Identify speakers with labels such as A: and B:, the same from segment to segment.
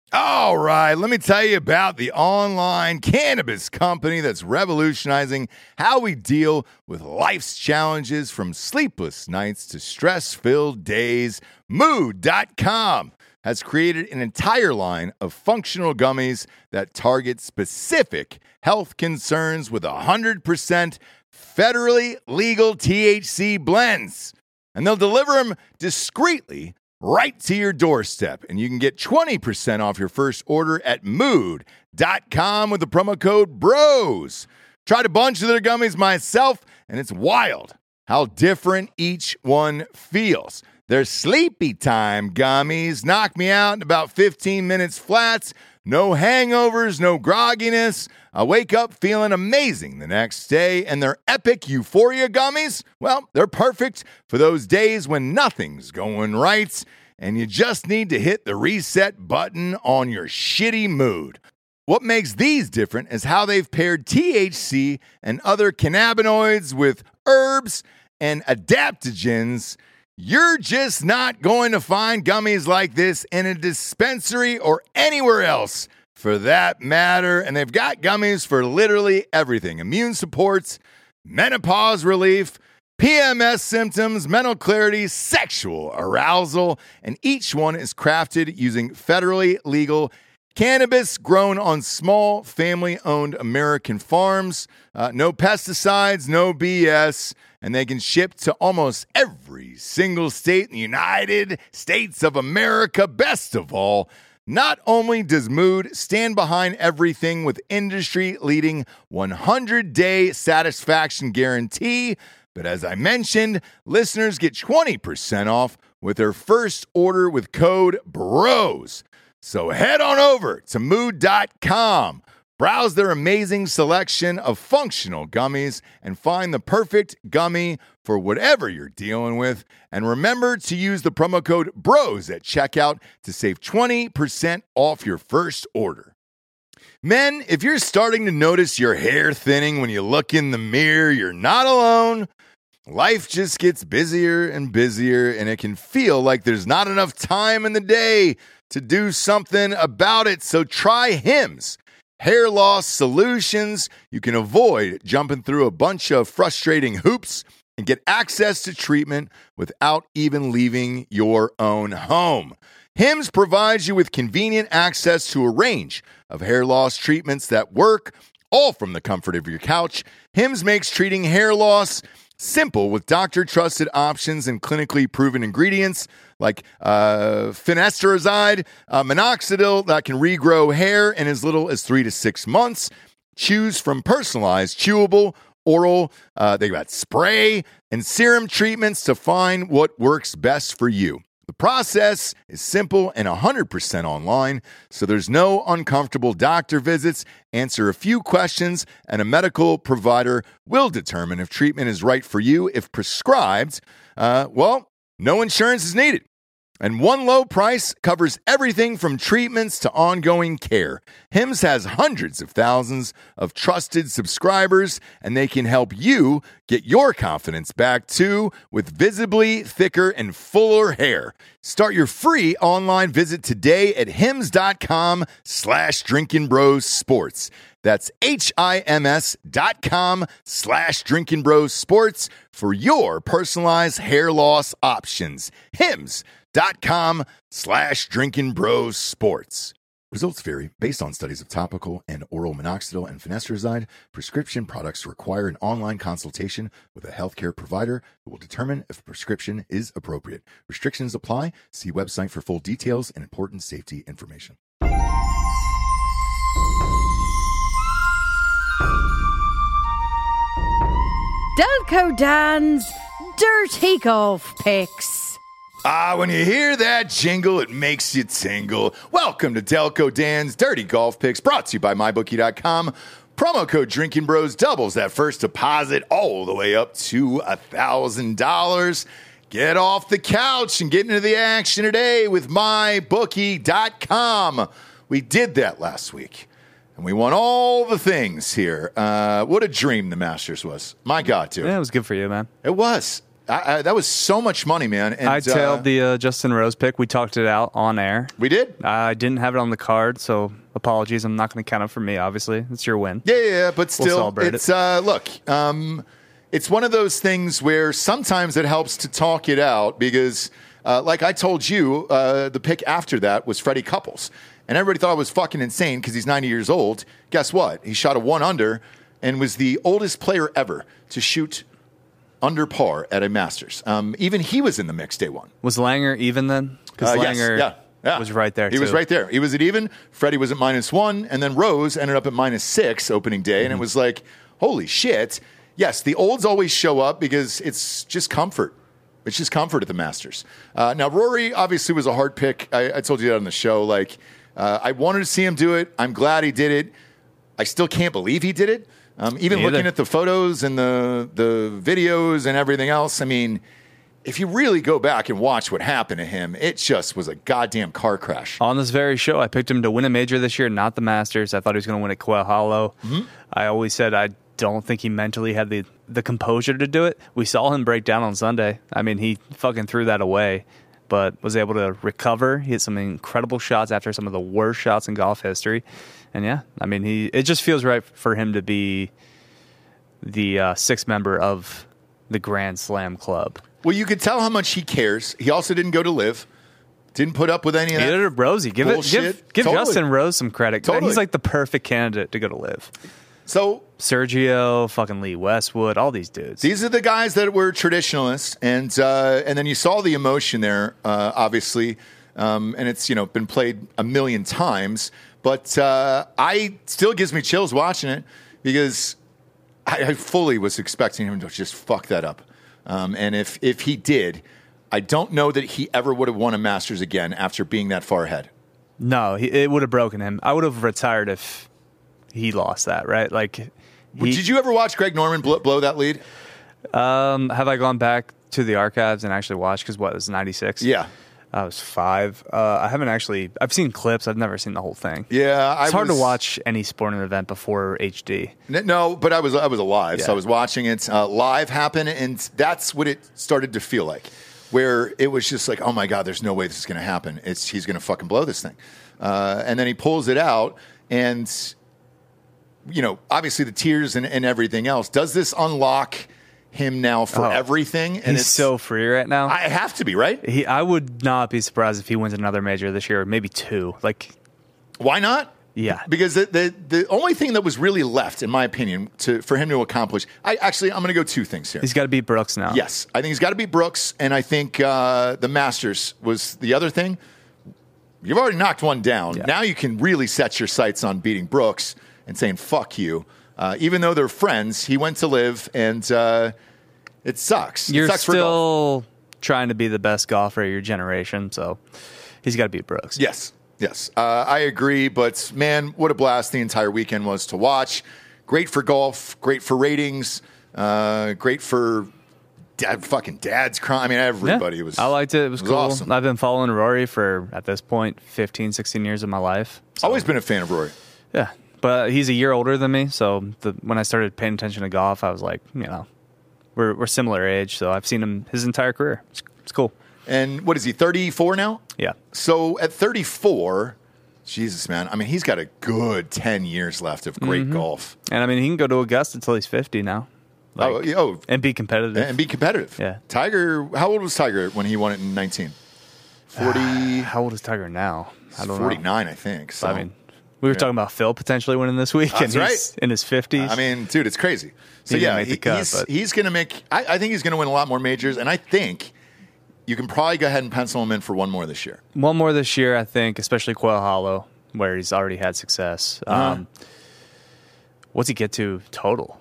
A: All right, let me tell you about the online cannabis company that's revolutionizing how we deal with life's challenges, from sleepless nights to stress-filled days. Mood.com has created an entire line of functional gummies that target specific health concerns with 100% federally legal THC blends. And they'll deliver them discreetly right to your doorstep. And you can get 20% off your first order at mood.com with the promo code BROS. Tried a bunch of their gummies myself, and it's wild how different each one feels. Their sleepy time gummies knock me out in about 15 minutes flats. No hangovers, no grogginess. I wake up feeling amazing the next day. And their epic Euphoria gummies, well, they're perfect for those days when nothing's going right and you just need to hit the reset button on your shitty mood. What makes these different is how they've paired THC and other cannabinoids with herbs and adaptogens. You're just not going to find gummies like this in a dispensary or anywhere else, for that matter. And they've got gummies for literally everything: immune supports, menopause relief, PMS symptoms, mental clarity, sexual arousal. And each one is crafted using federally legal cannabis grown on small family-owned American farms. No pesticides, no BS. And they can ship to almost every single state in the United States of America. Best of all, not only does Mood stand behind everything with industry-leading 100-day satisfaction guarantee, but as I mentioned, listeners get 20% off with their first order with code BROS. So head on over to mood.com. Browse their amazing selection of functional gummies and find the perfect gummy for whatever you're dealing with. And remember to use the promo code BROS at checkout to save 20% off your first order. Men, if you're starting to notice your hair thinning when you look in the mirror, you're not alone. Life just gets busier and busier, and it can feel like there's not enough time in the day to do something about it. So try Hims Hair Loss Solutions. You can avoid jumping through a bunch of frustrating hoops and get access to treatment without even leaving your own home. Hims provides you with convenient access to a range of hair loss treatments that work, all from the comfort of your couch. Hims makes treating hair loss simple with doctor-trusted options and clinically proven ingredients like finasteride, minoxidil that can regrow hair in as little as 3 to 6 months. Choose from personalized, chewable, oral, they got spray and serum treatments to find what works best for you. The process is simple and 100% online, so there's no uncomfortable doctor visits. Answer a few questions, and a medical provider will determine if treatment is right for you. If prescribed, no insurance is needed. And one low price covers everything from treatments to ongoing care. Hims has hundreds of thousands of trusted subscribers, and they can help you get your confidence back too with visibly thicker and fuller hair. Start your free online visit today at hims.com/drinkingbrosports. That's HIMS.com/drinkingbrosports for your personalized hair loss options. HIMS.com/drinkingbrosports. Results vary based on studies of topical and oral minoxidil and finasteride. Prescription products require an online consultation with a healthcare provider who will determine if a prescription is appropriate. Restrictions apply. See website for full details and important safety information.
B: Delco Dan's Dirty Golf Picks.
A: When you hear that jingle, it makes you tingle. Welcome to Delco Dan's Dirty Golf Picks, brought to you by MyBookie.com. Promo code Drinking Bros doubles that first deposit all the way up to $1,000. Get off the couch and get into the action today with MyBookie.com. We did that last week, and we won all the things here. What a dream the Masters was. My God, dude.
C: Yeah, it was good for you, man.
A: It was. That was so much money, man. And,
C: I tailed the Justin Rose pick. We talked it out on air.
A: We did?
C: I didn't have it on the card, so apologies. I'm not going to count it for me, obviously. It's your win.
A: Yeah, but still,
C: We'll celebrate
A: it's look, it's one of those things where sometimes it helps to talk it out because, like I told you, the pick after that was Freddie Couples. And everybody thought it was fucking insane because he's 90 years old. Guess what? He shot a 1 under and was the oldest player ever to shoot under par at a Masters. Even he was in the mix day one.
C: Was Langer even then? Because Langer was right there,
A: He was right there. He was at even. Freddie was at -1, and then Rose ended up at -6 opening day, and it was like, holy shit. Yes, the olds always show up because it's just comfort. It's just comfort at the Masters. Now, Rory obviously was a hard pick. I told you that on the show. Like, I wanted to see him do it. I'm glad he did it. I still can't believe he did it. Even looking at the photos and the videos and everything else, I mean, if you really go back and watch what happened to him, it just was a goddamn car crash.
C: On this very show, I picked him to win a major this year, not the Masters. I thought he was going to win at Quail Hollow. I always said I don't think he mentally had the composure to do it. We saw him break down on Sunday. I mean, he fucking threw that away, but was able to recover. He hit some incredible shots after some of the worst shots in golf history. And yeah, I mean, it just feels right for him to be the sixth member of the Grand Slam Club.
A: Well, you could tell how much he cares. He also didn't go to live. Didn't put up with any of that.
C: Neither did Rosie. Give
A: Totally.
C: Justin Rose some credit.
A: Totally.
C: He's like the perfect candidate to go to live.
A: So
C: Sergio, fucking Lee Westwood, all these dudes.
A: These are the guys that were traditionalists, and then you saw the emotion there, obviously, and it's been played a million times. But I still gives me chills watching it because I fully was expecting him to just fuck that up. And if he did, I don't know that he ever would have won a Masters again after being that far ahead.
C: No, it would have broken him. I would have retired if he lost that, right? Like,
A: did you ever watch Greg Norman blow that lead?
C: Have I gone back to the archives and actually watched? Because it was 96?
A: Yeah.
C: I was 5. I haven't actually. I've seen clips. I've never seen the whole thing.
A: Yeah,
C: it's hard to watch any sporting event before HD.
A: No, but I was alive,
C: Yeah.
A: so I was watching it live happen, and that's what it started to feel like, where it was just like, oh my god, there's no way this is going to happen. He's going to fucking blow this thing, and then he pulls it out, and obviously the tears and everything else. Does this unlock him now for everything? And
C: he's so free right now.
A: I have to be, right?
C: I would not be surprised if he wins another major this year, maybe 2. Like,
A: why not?
C: Yeah,
A: because the only thing that was really left, in my opinion, for him to accomplish, I'm going to go 2 things here.
C: He's got to beat Brooks now.
A: Yes, I think he's got to beat Brooks, and I think the Masters was the other thing. You've already knocked one down.
C: Yeah.
A: Now you can really set your sights on beating Brooks and saying fuck you. Even though they're friends, he went to live, and it sucks.
C: You're
A: it sucks
C: still trying to be the best golfer of your generation, so he's got to beat Brooks.
A: Yes. I agree, but man, what a blast the entire weekend was to watch. Great for golf, great for ratings, great for dad's crying. I mean, everybody was.
C: I liked it. It was cool.
A: Awesome.
C: I've been following Rory for, at this point, 15, 16 years of my life. So.
A: Always been a fan of Rory.
C: Yeah. But he's a year older than me, so when I started paying attention to golf, I was like, we're similar age, so I've seen him his entire career. It's cool.
A: And what is he, 34 now?
C: Yeah.
A: So at 34, Jesus, man, I mean, he's got a good 10 years left of great golf.
C: And, I mean, he can go to Augusta until he's 50 now. And be competitive.
A: And be competitive.
C: Yeah.
A: Tiger, how old was Tiger when he won it in 19? 40?
C: How old is Tiger now? I don't
A: 49,
C: know.
A: I think. So.
C: I mean, we were talking about Phil potentially winning this week, and he's in his 50s.
A: I mean, dude, it's crazy. So,
C: He didn't make the cut,
A: he's going to make – I think he's going to win a lot more majors, and I think you can probably go ahead and pencil him in for one more this year.
C: One more this year, I think, especially Quail Hollow, where he's already had success. What's he get to total?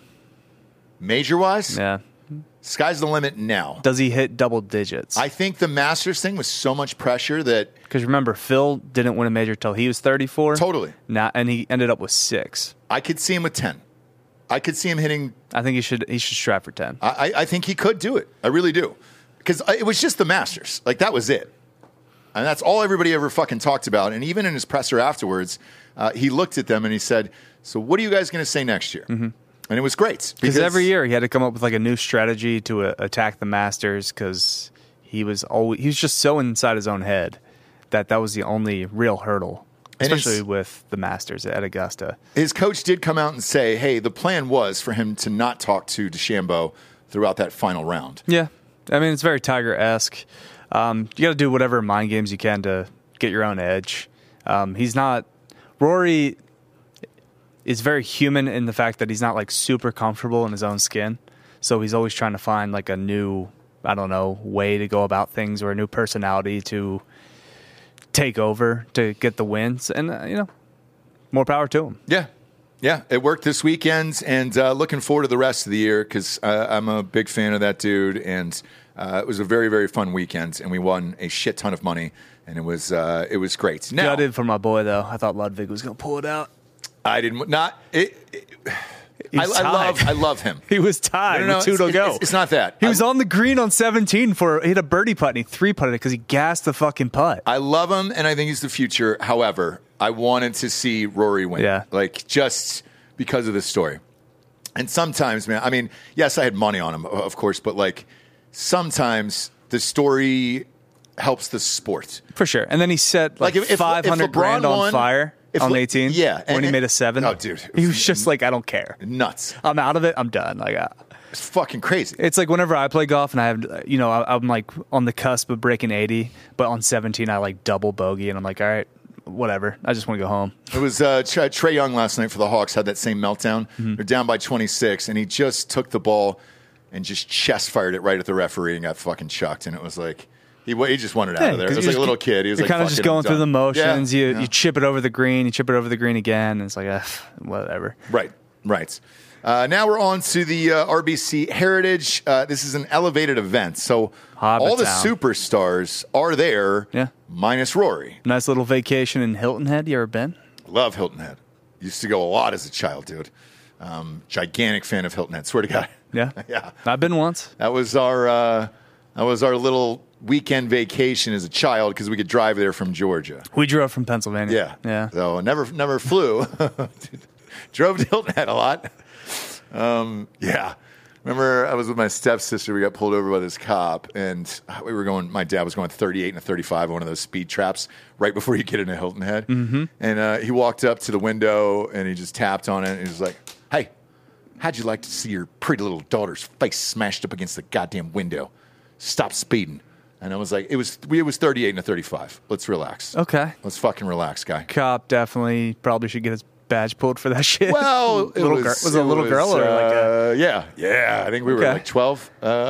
A: Major-wise?
C: Yeah.
A: Sky's the limit now.
C: Does he hit double digits?
A: I think the Masters thing was so much pressure that –
C: Because remember, Phil didn't win a major till he was 34.
A: Totally.
C: And he ended up with 6.
A: I could see him with 10. I could see him hitting –
C: I think he should strive for 10.
A: I think he could do it. I really do. Because it was just the Masters. Like, that was it. And that's all everybody ever fucking talked about. And even in his presser afterwards, he looked at them and he said, so what are you guys going to say next year?
C: Mm-hmm.
A: And it was great.
C: Because every year he had to come up with like a new strategy to attack the Masters because he was just so inside his own head that was the only real hurdle, especially with the Masters at Augusta.
A: His coach did come out and say, hey, the plan was for him to not talk to DeChambeau throughout that final round.
C: Yeah. I mean, it's very Tiger-esque. You got to do whatever mind games you can to get your own edge. Rory is very human in the fact that he's not like super comfortable in his own skin. So he's always trying to find like a new, I don't know, way to go about things or a new personality to take over to get the wins. And, more power to him.
A: Yeah. Yeah, it worked this weekend, and looking forward to the rest of the year because I'm a big fan of that dude, and it was a very, very fun weekend, and we won a shit ton of money, and it was great. Now,
C: gutted for my boy, though. I thought Ludwig was going to pull it out.
A: I didn't. Not it. I love him.
C: He was tied with 2 to go.
A: It's not that.
C: He was on the green on 17 he hit a birdie putt and he 3-putted it because he gassed the fucking putt.
A: I love him and I think he's the future. However, I wanted to see Rory win.
C: Yeah.
A: Like just because of this story. And sometimes, man, I mean, yes, I had money on him, of course, but like sometimes the story helps the sport.
C: For sure. And then he set like if 500 grand on fire. On 18?
A: Yeah.
C: When he made a 7?
A: Oh, dude.
C: He was just like, I don't care.
A: Nuts.
C: I'm out of it. I'm done. Like,
A: it's fucking crazy.
C: It's like whenever I play golf and I have, I'm like on the cusp of breaking 80, but on 17, I like double bogey and I'm like, all right, whatever. I just want to go home.
A: It was Trae Young last night for the Hawks had that same meltdown. Mm-hmm. They're down by 26, and he just took the ball and just chest fired it right at the referee and got fucking chucked. And it was like, he just wanted out of there. It was like a little kid. He was
C: you're
A: like,
C: kind of just going through the motions.
A: Yeah.
C: You chip it over the green. You chip it over the green again. And it's like, whatever.
A: Right. Now we're on to the RBC Heritage. This is an elevated event. So all the superstars are there, minus Rory.
C: Nice little vacation in Hilton Head. You ever been?
A: Love Hilton Head. Used to go a lot as a child, dude. Gigantic fan of Hilton Head. Swear to God.
C: Yeah.
A: Yeah.
C: I've been once.
A: That was our little weekend vacation as a child because we could drive there from Georgia.
C: We drove from Pennsylvania.
A: Yeah. So never flew. Drove to Hilton Head a lot. Remember I was with my stepsister. We got pulled over by this cop, and my dad was going 38 and a 35 on one of those speed traps right before you get into Hilton Head. Mm-hmm. And he walked up to the window, and he just tapped on it, and he was like, hey, how'd you like to see your pretty little daughter's face smashed up against the goddamn window? Stop speeding. And I was like, it was 38 and a 35. Let's relax.
C: Okay.
A: Let's fucking relax, guy.
C: Cop definitely probably should get his badge pulled for that shit.
A: Well,
C: was it a little girl or like a...
A: Yeah. I think we were like 12.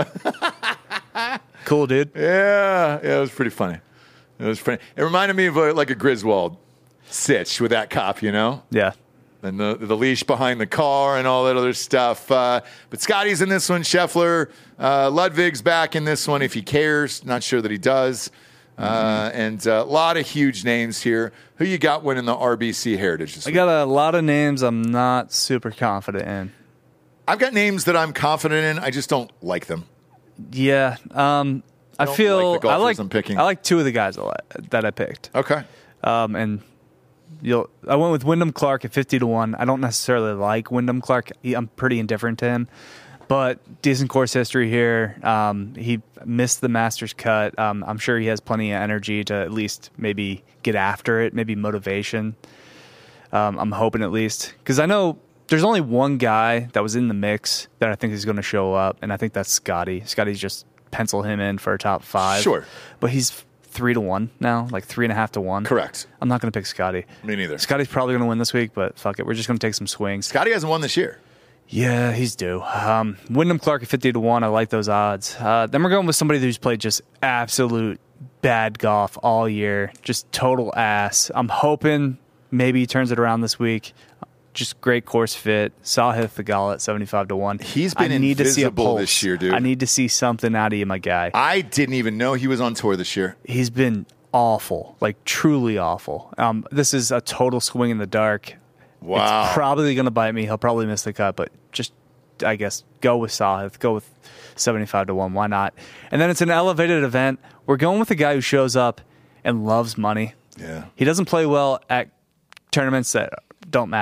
C: Cool, dude.
A: Yeah, it was pretty funny. It reminded me of like a Griswold sitch with that cop,
C: Yeah.
A: And the leash behind the car and all that other stuff. But Scotty's in this one. Scheffler. Ludwig's back in this one if he cares. Not sure that he does. And a lot of huge names here. Who you got winning the RBC Heritage this week?
C: I got a lot of names I'm not super confident in.
A: I've got names that I'm confident in. I just don't like them.
C: Yeah. I feel
A: like the golfers I'm picking.
C: I like 2 of the guys that I picked.
A: Okay.
C: And I went with Wyndham Clark at 50-1. I don't necessarily like Wyndham Clark. I'm pretty indifferent to him, but decent course history here. He missed the Masters cut. I'm sure he has plenty of energy to at least maybe get after it, maybe motivation. I'm hoping at least, because I know there's only one guy that was in the mix that I think is going to show up, and I think that's Scotty. Scotty's just pencil him in for a top 5.
A: Sure.
C: But he's 3-1 now, like 3.5 to 1.
A: Correct.
C: I'm not going to pick Scotty.
A: Me neither.
C: Scotty's probably going to win this week, but fuck it. We're just going to take some swings.
A: Scotty hasn't won this year.
C: Yeah, he's due. Wyndham Clark at 50-1. I like those odds. Then we're going with somebody who's played just absolute bad golf all year. Just total ass. I'm hoping maybe he turns it around this week. Just great course fit. Sahith Theegala at 75-1.
A: He's been invisible this year, dude.
C: I need to see something out of you, my guy.
A: I didn't even know he was on tour this year.
C: He's been awful, like truly awful. This is a total swing in the dark.
A: Wow.
C: It's probably going to bite me. He'll probably miss the cut, but just, I guess, go with Sahith. Go with 75-1. Why not? And then it's an elevated event. We're going with a guy who shows up and loves money.
A: Yeah.
C: He doesn't play well at tournaments that don't matter.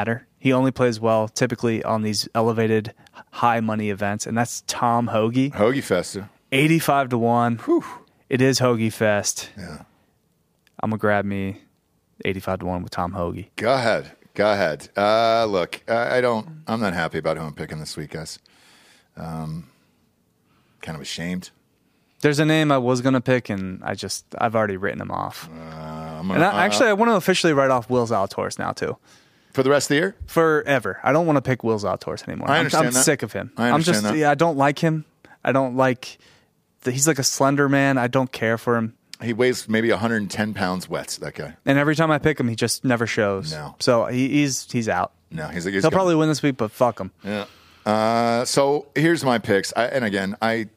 C: He only plays well typically on these elevated high money events, and that's Tom Hoagie.
A: Hoagie Festa.
C: 85 to 1.
A: Whew.
C: It is Hoagie Fest.
A: Yeah.
C: I'm going to grab me 85 to 1 with Tom Hoagie.
A: Go ahead. Look, I'm not happy about who I'm picking this week, guys. Kind of ashamed.
C: There's a name I was going to pick, and I've already written him off. I want to officially write off Will Zalatoris now, too.
A: For the rest of the year?
C: Forever. I don't want to pick Will Zalatoris anymore.
A: I understand
C: I'm
A: that.
C: sick of him.
A: I understand that.
C: Yeah, I don't like him. I don't like... He's like a slender man. I don't care for him.
A: He weighs maybe 110 pounds wet, that guy.
C: And every time I pick him, he just never shows.
A: No.
C: So he's out.
A: No, he's
C: He'll probably win this week, but fuck him.
A: Yeah. So here's my picks. I'm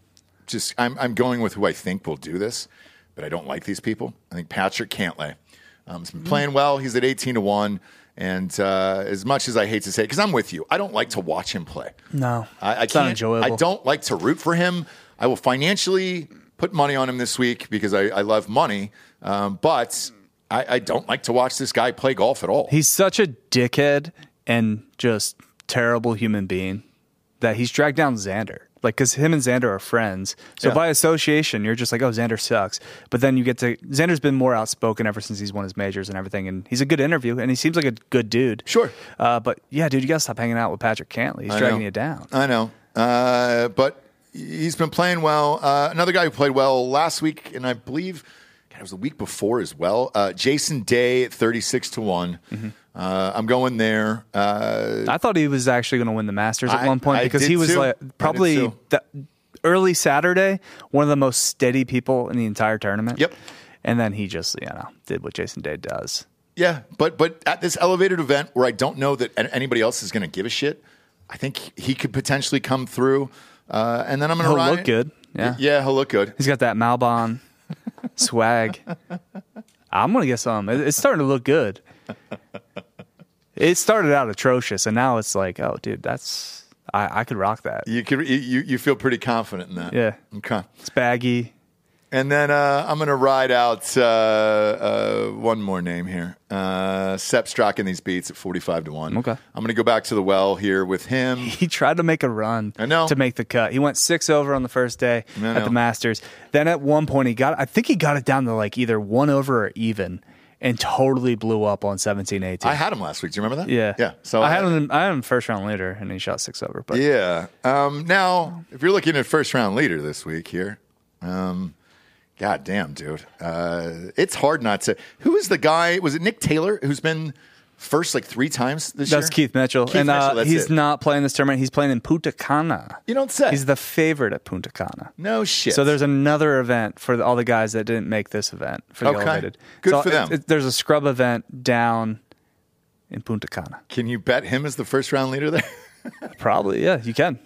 A: going with who I think will do this, but I don't like these people. I think Patrick Cantlay. He's been playing well. He's at 18 to 1. And as much as I hate to say it, because I'm with you, I don't like to watch him play.
C: No.
A: It's
C: not enjoyable.
A: I don't like to root for him. I will financially put money on him this week because I love money. But I don't like to watch this guy play golf at all.
C: He's such a dickhead and just terrible human being that he's dragged down Xander. Like, because him and Xander are friends. So by association, you're just like, oh, Xander sucks. But then you get to... Xander's been more outspoken ever since he's won his majors and everything. And he's a good interview, and he seems like a good dude.
A: Sure.
C: But, yeah, dude, you got to stop hanging out with Patrick Cantlay. He's dragging you down.
A: I know. But he's been playing well. Another guy who played well last week, and I believe it was the week before as well, Jason Day at 36 to 1. Mm-hmm. I'm going there.
C: I thought he was actually going to win the Masters at one point because he was
A: too.
C: like probably the early Saturday, one of the most steady people in the entire tournament.
A: Yep.
C: And then he just, did what Jason Day does.
A: Yeah, but at this elevated event where I don't know that anybody else is going to give a shit, I think he could potentially come through. And then I'm going to ride.
C: He'll look good.
A: Yeah, he'll look good.
C: He's got that Malbon swag. I'm going to get some. It's starting to look good. It started out atrocious, and now it's like, oh, dude, that's I could rock that.
A: You feel pretty confident in that.
C: Yeah.
A: Okay.
C: It's baggy.
A: And then I'm going to ride out one more name here. Sepp Straka in these beats at 45 to 1.
C: Okay.
A: I'm going to go back to the well here with him.
C: He tried to make a run
A: to
C: make the cut. He went 6 over on the first day at the Masters. Then at one point, I think he got it down to like either 1 over or even. And totally blew up on 17-18.
A: I had him last week. Do you remember that?
C: Yeah.
A: Yeah. So
C: I had him first round leader, and he shot 6 over. But
A: yeah. Now, if you're looking at first round leader this week here, God damn, dude. It's hard not to. Who is the guy? Was it Nick Taylor who's been first like 3 times this year?
C: That's Keith Mitchell. He's not playing this tournament. He's playing in Punta Cana.
A: You don't say.
C: He's the favorite at Punta Cana.
A: No shit.
C: So there's another event for all the guys that didn't make this event for the elevated.
A: Good for them.
C: There's a scrub event down in Punta Cana.
A: Can you bet him as the first round leader there?
C: Probably, yeah, you can.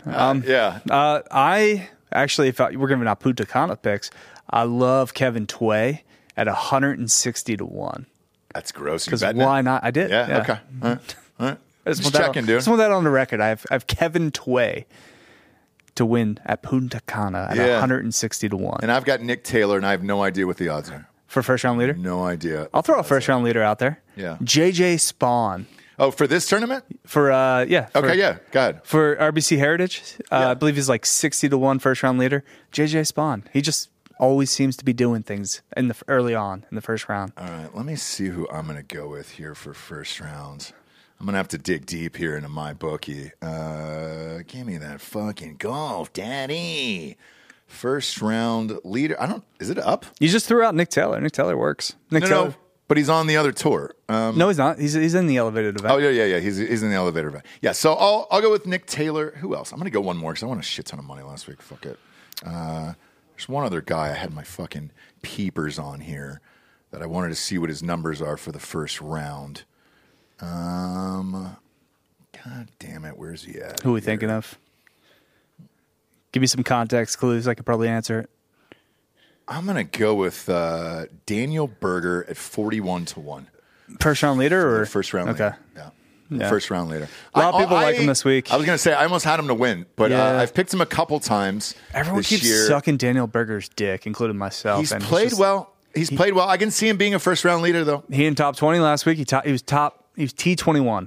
C: I actually, if we're giving out Punta Cana picks, I love Kevin Tway at 160 to 1.
A: That's gross.
C: Because why not? I did.
A: Yeah. Okay. All right. Just checking, dude.
C: Just want that on the record. I have Kevin Tway to win at Punta Cana at 160 to 1.
A: And I've got Nick Taylor, and I have no idea what the odds are.
C: For first round leader?
A: No idea.
C: I'll throw a first round leader out there.
A: Yeah.
C: JJ Spawn.
A: Oh, for this tournament?
C: For
A: Okay, yeah. Go ahead.
C: For RBC Heritage, I believe he's like 60 to 1 first round leader. JJ Spawn. He just always seems to be doing things early on in the first round.
A: All right, let me see who I'm going to go with here for first round. I'm going to have to dig deep here into my bookie. Give me that fucking golf, daddy. First round leader. Is it up?
C: You just threw out Nick Taylor. Nick Taylor works.
A: No, but he's on the other tour.
C: No, he's not. He's in the elevated event.
A: Oh, yeah. He's in the elevator event. Yeah, so I'll go with Nick Taylor. Who else? I'm going to go one more because I won a shit ton of money last week. Fuck it. There's one other guy I had my fucking peepers on here that I wanted to see what his numbers are for the first round. God damn it, where's he at?
C: Who are we thinking of? Give me some context clues. I could probably answer it.
A: I'm going to go with Daniel Berger at 41 to 1.
C: First round leader or?
A: First round leader. Yeah. First round leader.
C: A lot of people like him this week.
A: I was going to say, I almost had him to win, but I've picked him a couple times.
C: Everyone keeps sucking Daniel Berger's dick, including myself.
A: He's played well. He's played well. I can see him being a first round leader, though.
C: He in top 20 last week. He was T21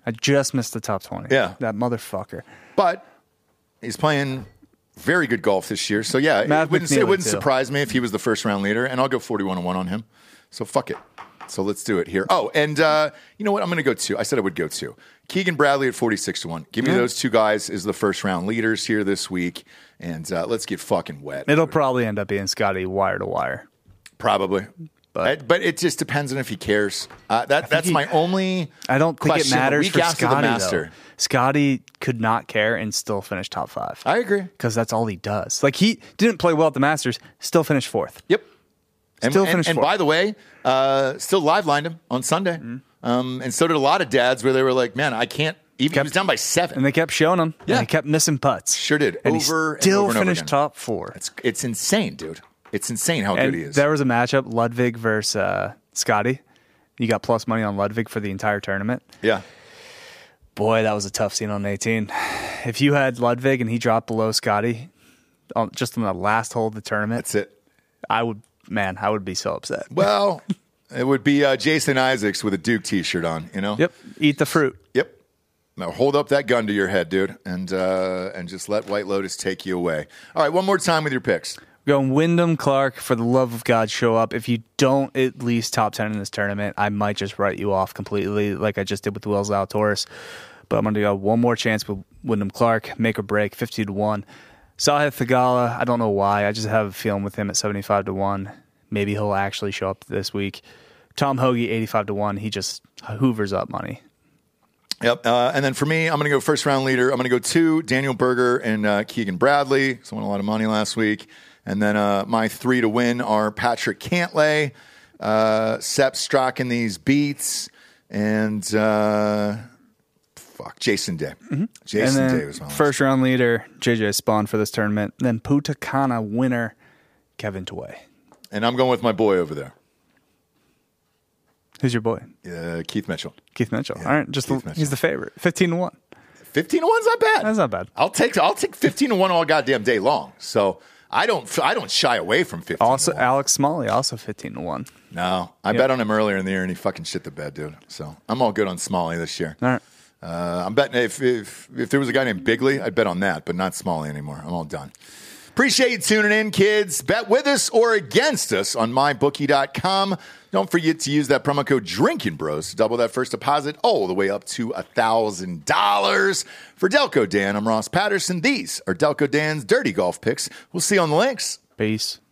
C: I just missed the top 20.
A: Yeah.
C: That motherfucker.
A: But he's playing very good golf this year. So, yeah,
C: Matt
A: it wouldn't
C: too.
A: surprise me if he was the first-round leader, and I'll go 41-1 on him. So, fuck it. So, let's do it here. Oh, and you know what? I'm going to go 2. I said I would go 2. Keegan Bradley at 46-1. Give me those 2 guys as the first-round leaders here this week, and let's get fucking wet.
C: It'll probably end up being Scotty wire to wire.
A: Probably. But it just depends on if he cares. That's my only
C: I don't think it
A: question.
C: matters
A: The week
C: for
A: after
C: Scotty,
A: the Master.
C: though. Scotty could not care and still finish top 5.
A: I agree.
C: Because that's all he does. Like, he didn't play well at the Masters, still finished 4th.
A: Yep. And
C: finished
A: and
C: 4th.
A: by the way, still live lined him on Sunday. And so did a lot of dads where they were like, man, I can't. He was down by 7.
C: And they kept showing him.
A: Yeah.
C: And he kept missing putts.
A: Sure did.
C: And
A: Over
C: he still
A: and over
C: finished
A: again.
C: top 4.
A: It's insane, dude. It's insane how
C: And
A: good he is.
C: there was a matchup, Ludwig versus Scotty. You got plus money on Ludwig for the entire tournament.
A: Yeah.
C: Boy, that was a tough scene on 18. If you had Ludwig and he dropped below Scotty just on the last hole of the tournament,
A: That's it.
C: I would be so upset.
A: Well, it would be Jason Isaacs with a Duke t-shirt on, you know?
C: Yep. Eat the fruit.
A: Yep. Now hold up that gun to your head, dude, and just let White Lotus take you away. All right, one more time with your picks.
C: Going Wyndham Clark, for the love of God, show up. If you don't at least top 10 in this tournament, I might just write you off completely like I just did with the Will Zalatoris. But I'm going to go one more chance with Wyndham Clark, make or break, 50-1. Sahith Theegala, I don't know why. I just have a feeling with him at 75-1. Maybe he'll actually show up this week. Tom Hoagie, 85-1. He just hoovers up money.
A: Yep. And then for me, I'm going to go first round leader. I'm going to go 2, Daniel Berger and Keegan Bradley. So I won a lot of money last week. And then my 3 to win are Patrick Cantlay, Sepp Strachan these beats, and Jason Day. Jason
C: and then
A: Day was my last.
C: first round leader, JJ Spawn for this tournament. Then Punta Cana winner, Kevin Tway.
A: And I'm going with my boy over there,
C: Who's your boy?
A: Keith Mitchell.
C: Keith Mitchell.
A: Yeah,
C: All right, just
A: Keith Mitchell.
C: he's the favorite. 15-1.
A: 15-1's not bad.
C: That's not bad.
A: I'll take 15-1 all goddamn day long. So I don't shy away from 15.
C: Also, Alex Smalley, also 15-1.
A: No, I bet on him earlier in the year and he fucking shit the bed, dude. So I'm all good on Smalley this year.
C: All right.
A: I'm betting if there was a guy named Bigley, I'd bet on that, but not Smalley anymore. I'm all done. Appreciate you tuning in, kids. Bet with us or against us on mybookie.com. Don't forget to use that promo code Drinking Bros to double that first deposit all the way up to $1,000. For Delco Dan, I'm Ross Patterson. These are Delco Dan's Dirty Golf Picks. We'll see you on the links.
C: Peace.